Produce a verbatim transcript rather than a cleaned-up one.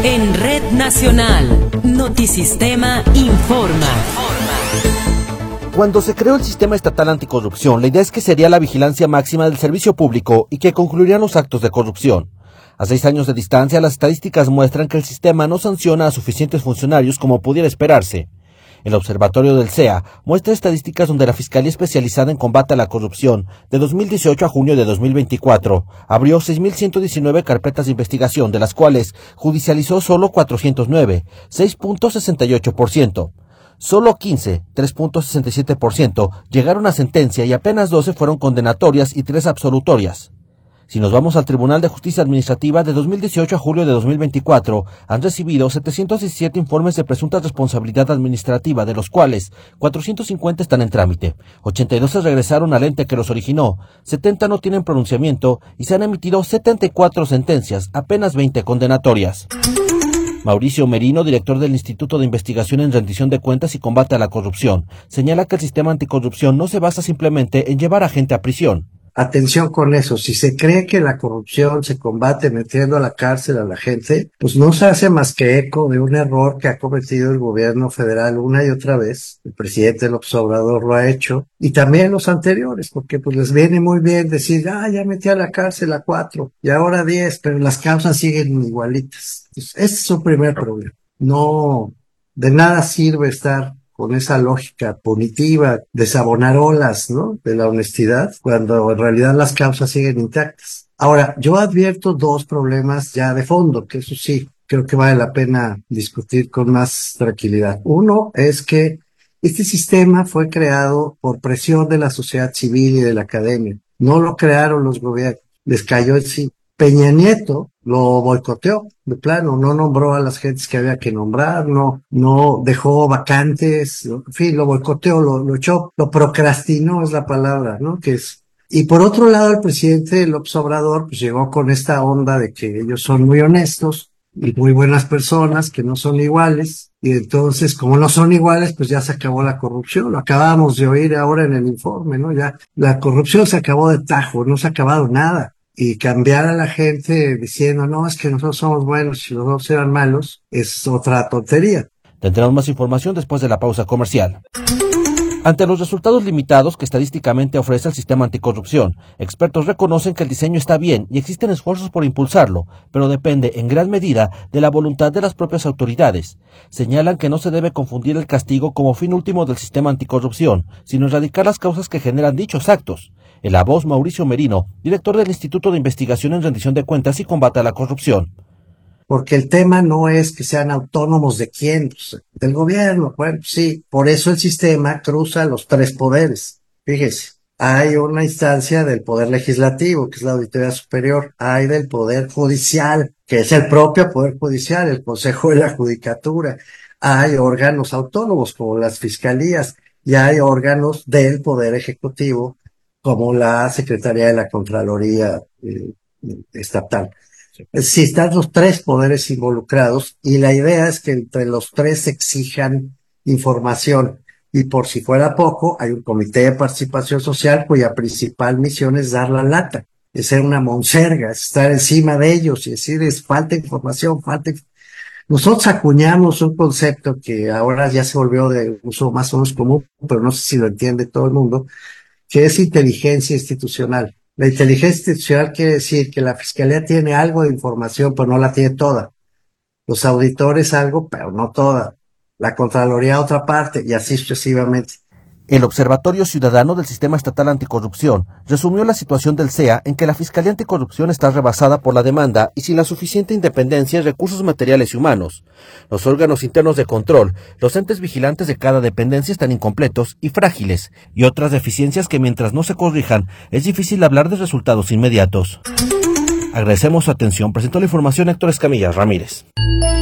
En Red Nacional, Notisistema informa. Cuando se creó el Sistema Estatal Anticorrupción, la idea es que sería la vigilancia máxima del servicio público y que concluirían los actos de corrupción. A seis años de distancia, las estadísticas muestran que el sistema no sanciona a suficientes funcionarios como pudiera esperarse. El observatorio del C E A muestra estadísticas donde la Fiscalía Especializada en Combate a la Corrupción, de dos mil dieciocho a junio de dos mil veinticuatro, abrió seis mil ciento diecinueve carpetas de investigación, de las cuales judicializó solo cuatrocientos nueve, seis punto sesenta y ocho por ciento. Solo quince, tres punto sesenta y siete por ciento, llegaron a sentencia y apenas doce fueron condenatorias y tres absolutorias. Si nos vamos al Tribunal de Justicia Administrativa, de dos mil dieciocho a julio de dos mil veinticuatro, han recibido setecientos diecisiete informes de presunta responsabilidad administrativa, de los cuales cuatrocientos cincuenta están en trámite, ochenta y dos se regresaron al ente que los originó, setenta no tienen pronunciamiento y se han emitido setenta y cuatro sentencias, apenas veinte condenatorias. Mauricio Merino, director del Instituto de Investigación en Rendición de Cuentas y Combate a la Corrupción, señala que el sistema anticorrupción no se basa simplemente en llevar a gente a prisión. Atención con eso, si se cree que la corrupción se combate metiendo a la cárcel a la gente, pues no se hace más que eco de un error que ha cometido el gobierno federal una y otra vez. El presidente López Obrador lo ha hecho, y también los anteriores, porque pues les viene muy bien decir, ah, ya metí a la cárcel a cuatro, y ahora a diez, pero las causas siguen igualitas. Entonces, ese es su primer problema. No, de nada sirve estar con esa lógica punitiva de sabonarolas, ¿no?, de la honestidad, cuando en realidad las causas siguen intactas. Ahora, yo advierto dos problemas ya de fondo, que eso sí, creo que vale la pena discutir con más tranquilidad. Uno es que este sistema fue creado por presión de la sociedad civil y de la academia. No lo crearon los gobiernos, les cayó en sí. Peña Nieto lo boicoteó, de plano, no nombró a las gentes que había que nombrar, no, no dejó vacantes, en fin, lo boicoteó, lo, lo echó, lo procrastinó es la palabra, ¿no? Que es. Y por otro lado, el presidente López Obrador, pues llegó con esta onda de que ellos son muy honestos y muy buenas personas, que no son iguales, y entonces, como no son iguales, pues ya se acabó la corrupción, lo acabamos de oír ahora en el informe, ¿no? Ya, la corrupción se acabó de tajo, no se ha acabado nada. Y cambiar a la gente diciendo, no, es que nosotros somos buenos y los otros eran malos, es otra tontería. Tendremos más información después de la pausa comercial. Ante los resultados limitados que estadísticamente ofrece el sistema anticorrupción, expertos reconocen que el diseño está bien y existen esfuerzos por impulsarlo, pero depende en gran medida de la voluntad de las propias autoridades. Señalan que no se debe confundir el castigo como fin último del sistema anticorrupción, sino erradicar las causas que generan dichos actos. En la voz, Mauricio Merino, director del Instituto de Investigación en Rendición de Cuentas y Combate a la Corrupción. Porque el tema no es que sean autónomos de quién, pues, del gobierno. Bueno, sí, por eso el sistema cruza los tres poderes. Fíjese, hay una instancia del poder legislativo, que es la Auditoría Superior, hay del poder judicial, que es el propio poder judicial, el Consejo de la Judicatura, hay órganos autónomos como las fiscalías, y hay órganos del poder ejecutivo, como la Secretaría de la Contraloría eh, Estatal. Si están los tres poderes involucrados, y la idea es que entre los tres se exijan información, y por si fuera poco, hay un comité de participación social cuya principal misión es dar la lata, es ser una monserga, es estar encima de ellos y decirles falta información, falta información. Nosotros acuñamos un concepto que ahora ya se volvió de uso más o menos común, pero no sé si lo entiende todo el mundo, que es inteligencia institucional. La inteligencia institucional quiere decir que la Fiscalía tiene algo de información, pero no la tiene toda. Los auditores algo, pero no toda. La Contraloría otra parte, y así sucesivamente. El Observatorio Ciudadano del Sistema Estatal Anticorrupción resumió la situación del C E A en que la Fiscalía Anticorrupción está rebasada por la demanda y sin la suficiente independencia y recursos materiales y humanos. Los órganos internos de control, los entes vigilantes de cada dependencia están incompletos y frágiles, y otras deficiencias que mientras no se corrijan, es difícil hablar de resultados inmediatos. Agradecemos su atención. Presentó la información Héctor Escamilla Ramírez.